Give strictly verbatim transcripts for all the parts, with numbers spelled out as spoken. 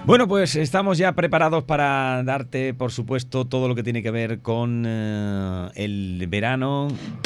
Bueno, pues estamos ya preparados para darte, por supuesto, todo lo que tiene que ver con eh, el verano.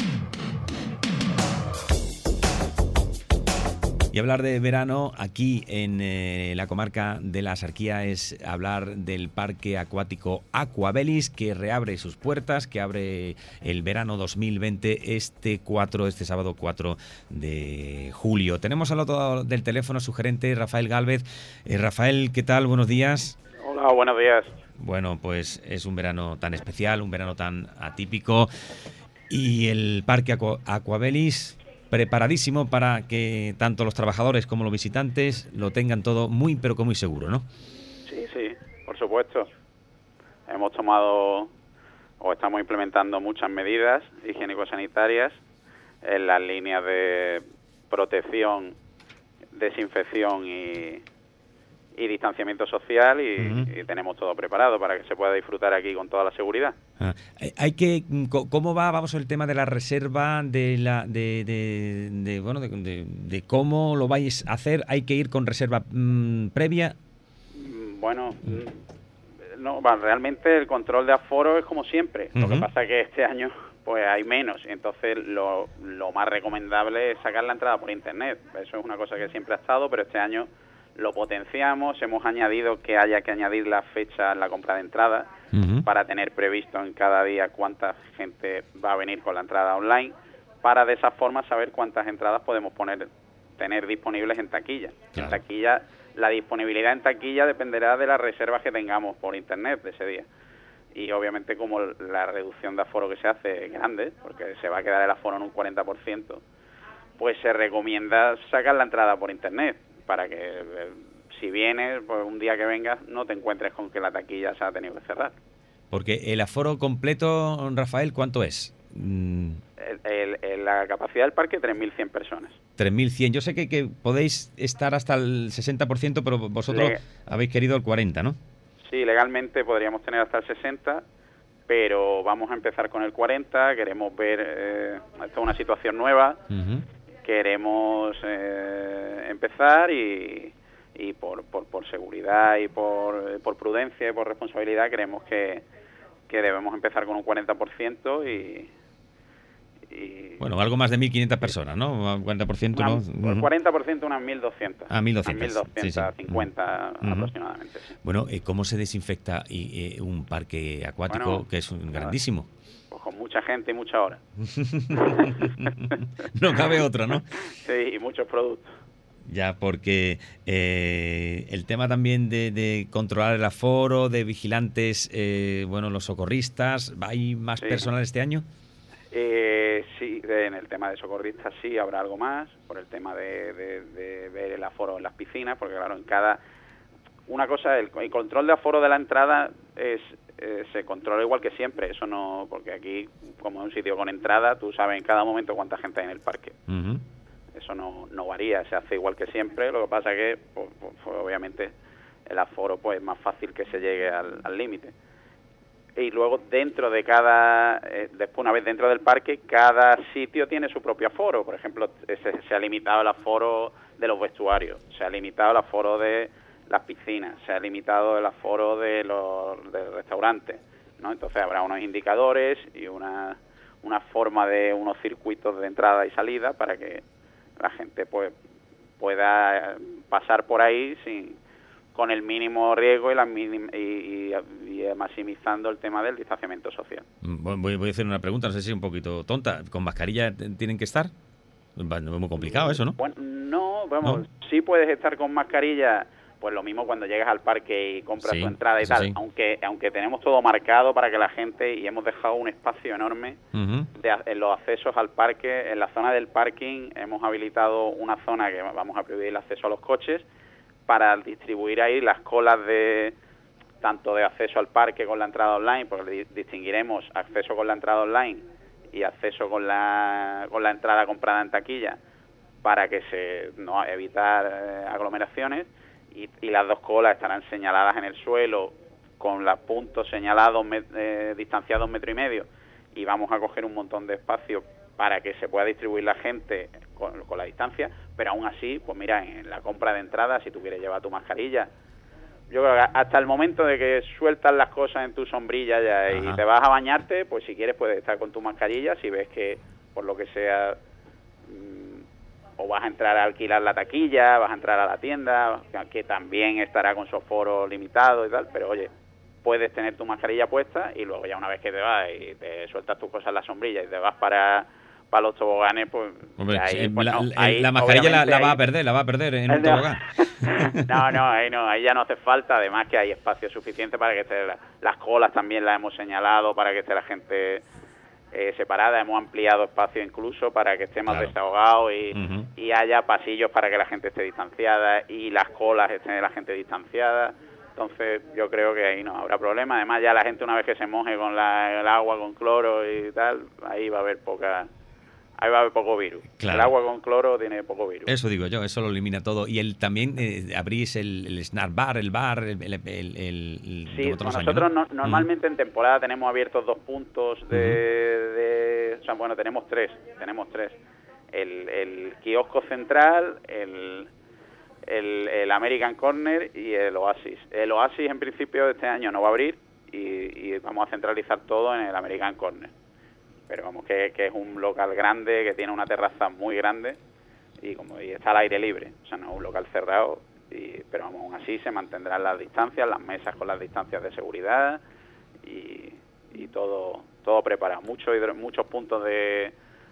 Y hablar de verano aquí en eh, la comarca de la Axarquía es hablar del Parque Acuático Aquabelis, que reabre sus puertas, que abre el verano dos mil veinte este cuatro, este sábado cuatro de julio. Tenemos al otro lado del teléfono su gerente, Rafael Gálvez. Eh, Rafael, ¿qué tal? Buenos días. Hola, buenos días. Bueno, pues es un verano tan especial, un verano tan atípico. Y el Parque Aqu- Aquabelis preparadísimo para que tanto los trabajadores como los visitantes lo tengan todo muy, pero que muy seguro, ¿no? Sí, sí, por supuesto. Hemos tomado o estamos implementando muchas medidas higiénico-sanitarias en las líneas de protección, desinfección y, y distanciamiento social y, Uh-huh. y tenemos todo preparado para que se pueda disfrutar aquí con toda la seguridad. Ah, hay que cómo va, vamos, el tema de la reserva de la de, de, de bueno de, de, de cómo lo vais a hacer. Hay que ir con reserva mmm, previa. Bueno, no, realmente el control de aforo es como siempre. Uh-huh. Lo que pasa es que este año pues hay menos, entonces lo, lo más recomendable es sacar la entrada por internet. Eso es una cosa que siempre ha estado, pero este año lo potenciamos, hemos añadido que haya que añadir la fecha en la compra de entrada uh-huh. para tener previsto en cada día cuánta gente va a venir con la entrada online, para de esa forma saber cuántas entradas podemos poner tener disponibles en taquilla. Claro. En taquilla, la disponibilidad en taquilla dependerá de las reservas que tengamos por internet de ese día. Y obviamente como la reducción de aforo que se hace es grande, porque se va a quedar el aforo en un cuarenta por ciento, pues se recomienda sacar la entrada por internet, para que eh, si vienes, pues un día que vengas, no te encuentres con que la taquilla se ha tenido que cerrar. Porque el aforo completo, Rafael, ¿cuánto es? Mm. El, el, el, la capacidad del parque, tres mil cien personas. tres mil cien. Yo sé que, que podéis estar hasta el sesenta por ciento, pero vosotros Le... habéis querido el cuarenta por ciento, ¿no? Sí, legalmente podríamos tener hasta el sesenta por ciento, pero vamos a empezar con el cuarenta por ciento. Queremos ver, eh, esto es una situación nueva, uh-huh. queremos eh, empezar y, y por, por, por seguridad y por, por prudencia y por responsabilidad creemos que, que debemos empezar con un cuarenta por ciento y... Y... Bueno, algo más de mil quinientas personas, ¿no? cuarenta por ciento, una, ¿no? Uh-huh. cuarenta por ciento unas mil doscientas. Ah, mil doscientas. mil doscientas cincuenta sí, sí. aproximadamente. Sí. Bueno, ¿cómo se desinfecta y, eh, un parque acuático bueno, que es un grandísimo? Pues con mucha gente y mucha hora. No cabe otra, ¿no? Sí, y muchos productos. Ya, porque eh, el tema también de, de controlar el aforo, de vigilantes, eh, bueno, los socorristas, ¿hay más sí. personal este año? Eh, sí, en el tema de socorristas sí habrá algo más, por el tema de, de, de ver el aforo en las piscinas, porque claro, en cada... Una cosa, el, el control de aforo de la entrada es eh, se controla igual que siempre, eso no... Porque aquí, como es un sitio con entrada, tú sabes en cada momento cuánta gente hay en el parque. Uh-huh. Eso no, no varía, se hace igual que siempre, lo que pasa es que, pues, pues, obviamente, el aforo pues es más fácil que se llegue al límite. Y luego dentro de cada, eh, después una vez dentro del parque, cada sitio tiene su propio aforo. Por ejemplo, se, se ha limitado el aforo de los vestuarios, se ha limitado el aforo de las piscinas, se ha limitado el aforo de los de restaurantes, ¿no? Entonces habrá unos indicadores y una, una forma de unos circuitos de entrada y salida para que la gente pues pueda pasar por ahí sin... con el mínimo riesgo y, la minim, y, y, y maximizando el tema del distanciamiento social. Voy, voy a hacer una pregunta, no sé si es un poquito tonta. ¿Con mascarilla tienen que estar? Es muy complicado eso, ¿no? Bueno, no, vamos, ¿No? Sí puedes estar con mascarilla, pues lo mismo cuando llegas al parque y compras sí, tu entrada y tal, sí. aunque aunque tenemos todo marcado para que la gente, y hemos dejado un espacio enorme uh-huh. de, en los accesos al parque, en la zona del parking hemos habilitado una zona que vamos a prohibir el acceso a los coches, para distribuir ahí las colas de tanto de acceso al parque con la entrada online, porque distinguiremos acceso con la entrada online y acceso con la con la entrada comprada en taquilla para que se no evitar eh, aglomeraciones y, y las dos colas estarán señaladas en el suelo con los puntos señalados me, eh, distanciados metro y medio y vamos a coger un montón de espacio para que se pueda distribuir la gente con, con la distancia, pero aún así, pues mira, en la compra de entrada, si tú quieres llevar tu mascarilla, yo creo que hasta el momento de que sueltas las cosas en tu sombrilla ya y Ajá. te vas a bañarte, pues si quieres puedes estar con tu mascarilla. Si ves que por lo que sea mmm, o vas a entrar a alquilar la taquilla, vas a entrar a la tienda, que también estará con su aforo limitado y tal, pero oye, puedes tener tu mascarilla puesta y luego ya una vez que te vas y te sueltas tus cosas en la sombrilla y te vas para para los toboganes, pues, Hombre, ahí, sí, pues la, no, el- ahí, la mascarilla la, la va a ahí- perder, la va a perder en un no, tobogán. no, no, ahí no, ahí ya no hace falta, además que hay espacio suficiente para que esté la- las colas también las hemos señalado para que esté la gente eh, separada, hemos ampliado espacio incluso para que esté más Claro. desahogado y, Ujú. y haya pasillos para que la gente esté distanciada y las colas estén la gente distanciada. Entonces yo creo que ahí no habrá problema. Además ya la gente una vez que se moje con la, el agua con cloro y tal, ahí va a haber poca, ahí va a haber poco virus. Claro. El agua con cloro tiene poco virus. Eso digo yo, eso lo elimina todo. Y el también eh, abrís el, el snack bar, el bar, el, el, el, el- Sí, como todos los nosotros años, no- normalmente en temporada tenemos abiertos dos puntos de, de- o sea, bueno, tenemos tres, tenemos tres. El, el kiosco central, el, el, el American Corner y el Oasis. El Oasis en principio de este año no va a abrir y, y vamos a centralizar todo en el American Corner. Pero vamos, que, que es un local grande, que tiene una terraza muy grande y como y está al aire libre, o sea, no es un local cerrado, y, pero vamos, aún así se mantendrán las distancias, las mesas con las distancias de seguridad y, y todo todo preparado. Mucho hidro- muchos puntos de,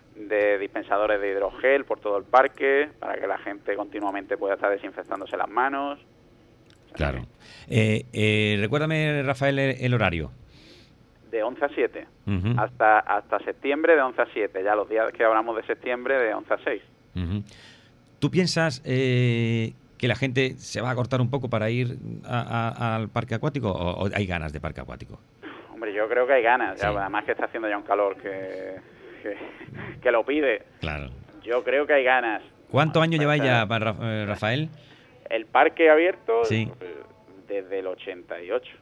de dispensadores de hidrogel por todo el parque para que la gente continuamente pueda estar desinfectándose las manos. O sea, Claro. Eh, eh, recuérdame, Rafael, el, el horario. de once a siete, Ujú. hasta hasta septiembre de once a siete, ya los días que hablamos de septiembre de once a seis. Ujú. ¿Tú piensas eh, que la gente se va a cortar un poco para ir a- a- al parque acuático o, o hay ganas de parque acuático? Hombre, yo creo que hay ganas, ya, Sí. además que está haciendo ya un calor que, que, que lo pide. Claro. Yo creo que hay ganas. ¿Cuántos años lleváis O sea, ya, para, eh, Rafael? El parque abierto Sí. eh, desde el ochenta y ocho.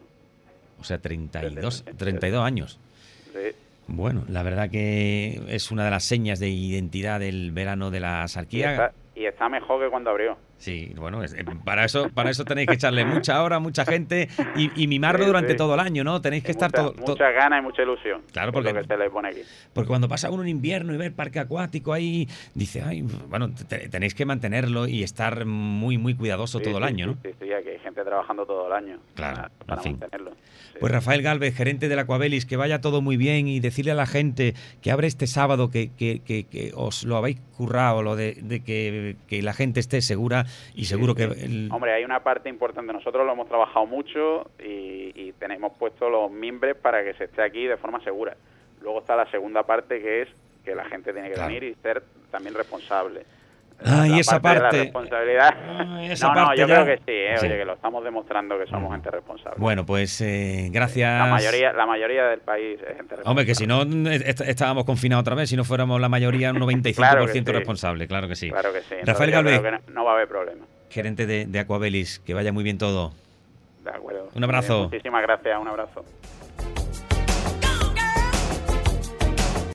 O sea, treinta y dos, Desde- treinta y dos años. Sí. Bueno, la verdad que es una de las señas de identidad del verano de la Y, Sarquía. está, y está mejor que cuando abrió. Sí, bueno, es- eh, para eso para eso tenéis que echarle mucha hora, mucha gente y, y mimarlo Sí, durante sí. todo el año, ¿no? Tenéis que Y estar mucha, todo, todo- mucha gana y mucha ilusión. Claro, es porque- lo que se le pone aquí. Porque cuando pasa uno en invierno y ve el parque acuático ahí, dice, ay, bueno, te- tenéis que mantenerlo y estar muy, muy cuidadoso Sí, todo el sí, año, sí, ¿no? Sí, sí, aquí hay gente trabajando todo el año. Claro, para, en para fin. mantenerlo. Sí. Pues Rafael Gálvez, gerente del Aquabelis, que vaya todo muy bien y decirle a la gente que abre este sábado, que, que, que, que os lo habéis currado, lo de, de que, que la gente esté segura y seguro que... el- Hombre, hay una parte importante. Nosotros lo hemos trabajado mucho y, y tenemos puestos los mimbres para que se esté aquí de forma segura. Luego está la segunda parte, que es que la gente tiene que Claro. venir y ser también responsable. Ah, y La esa de la parte- responsabilidad. Ah, esa no, no, parte yo ya- creo que sí, eh, Sí. oye, que lo estamos demostrando que somos Mm. gente responsable. Bueno, pues eh, gracias... La mayoría, la mayoría del país es gente responsable. Hombre, que si no est- estábamos confinados otra vez, si no fuéramos la mayoría un noventa y cinco por ciento Claro que sí. responsable, claro que sí. Claro que sí. Entonces Rafael yo Gálvez, creo que no, no va a haber problema. gerente de, de Aquabelis, que vaya muy bien todo. De acuerdo. Un abrazo. Muchísimas gracias, un abrazo.